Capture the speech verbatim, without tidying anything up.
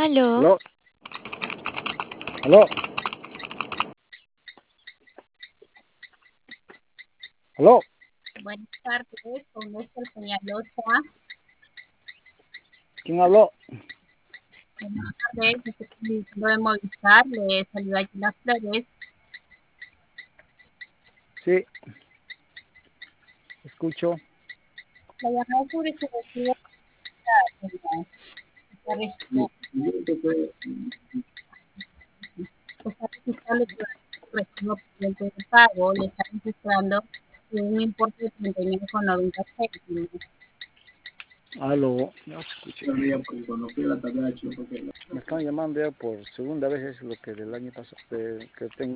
Aló. Aló, aló, aló. Buenas tardes, con Néstor Peñalosa. ¿Quién habló? Buenas tardes, estoy transmitiendo de Movistar, le saluda Gina Flores. Sí, escucho. La llamada sobre su recibo de está registrado, está registrado que su recibo pendiente de pago, le está registrando un importe de treinta y nueve con noventa céntimos. Aló, no escuché. Me están llamando ya por segunda vez, es lo que del año pasado, que tengo.